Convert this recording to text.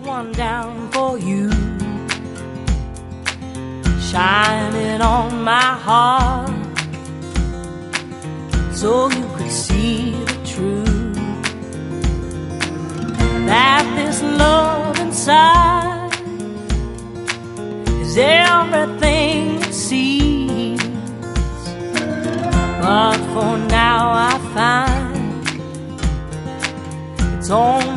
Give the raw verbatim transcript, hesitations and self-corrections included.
one down for you, shining on my heart, so you could see the truth, that this love inside is everything it seems. But for now I find it's only